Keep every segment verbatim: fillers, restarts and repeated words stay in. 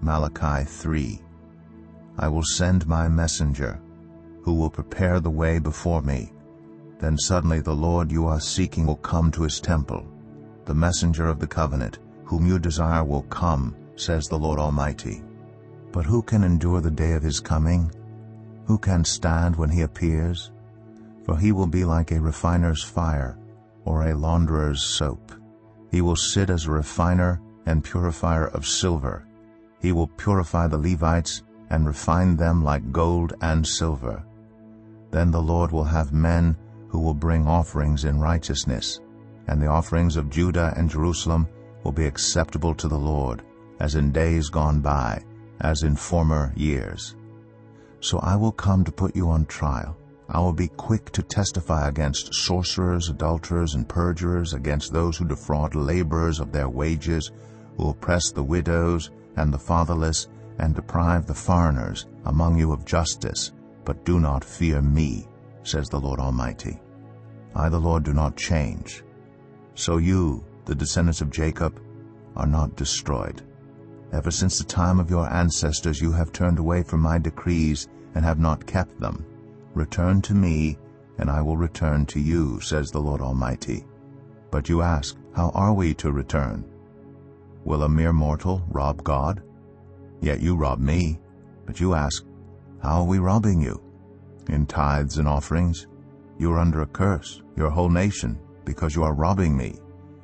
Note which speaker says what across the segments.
Speaker 1: Malachi three. I will send my messenger, who will prepare the way before me. Then suddenly the Lord you are seeking will come to his temple. The messenger of the covenant, whom you desire, will come, says the Lord Almighty. But who can endure the day of his coming? Who can stand when he appears? For he will be like a refiner's fire, or a launderer's soap. He will sit as a refiner and purifier of silver. He will purify the Levites and refine them like gold and silver. Then the Lord will have men who will bring offerings in righteousness, and the offerings of Judah and Jerusalem will be acceptable to the Lord, as in days gone by, as in former years. So I will come to put you on trial. I will be quick to testify against sorcerers, adulterers, and perjurers, against those who defraud laborers of their wages, who oppress the widows and the fatherless, and deprive the foreigners among you of justice. But do not fear me, says the Lord Almighty. I, the Lord, do not change. So you, the descendants of Jacob, are not destroyed. Ever since the time of your ancestors you have turned away from my decrees and have not kept them. Return to me, and I will return to you, says the Lord Almighty. But you ask, how are we to return? Will a mere mortal rob God? Yet you rob me. But you ask, how are we robbing you? In tithes and offerings. You are under a curse, your whole nation, because you are robbing me.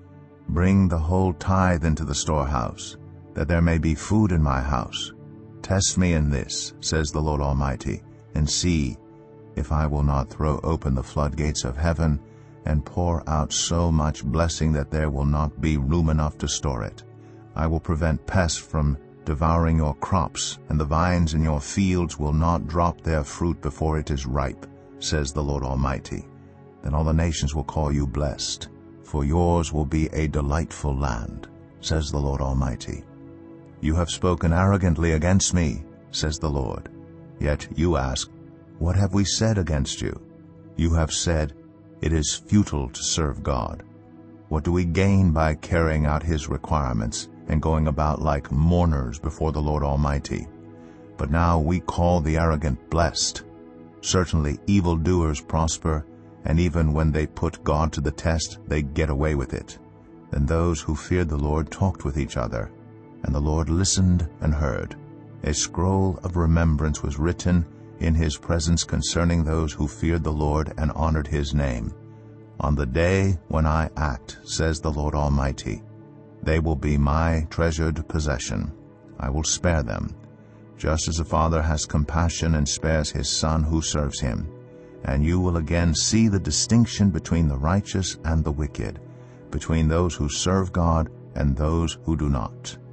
Speaker 1: Bring the whole tithe into the storehouse, that there may be food in my house. Test me in this, says the Lord Almighty, and see if I will not throw open the floodgates of heaven and pour out so much blessing that there will not be room enough to store it. I will prevent pests from devouring your crops, and the vines in your fields will not drop their fruit before it is ripe, says the Lord Almighty. Then all the nations will call you blessed, for yours will be a delightful land, says the Lord Almighty. You have spoken arrogantly against me, says the Lord. Yet you ask, what have we said against you? You have said, it is futile to serve God. What do we gain by carrying out his requirements and going about like mourners before the Lord Almighty? But now we call the arrogant blessed. Certainly evildoers prosper, and even when they put God to the test, they get away with it. Then those who feared the Lord talked with each other, and the Lord listened and heard. A scroll of remembrance was written in his presence concerning those who feared the Lord and honored his name. On the day when I act, says the Lord Almighty, they will be my treasured possession. I will spare them, just as a father has compassion and spares his son who serves him. And you will again see the distinction between the righteous and the wicked, between those who serve God and those who do not.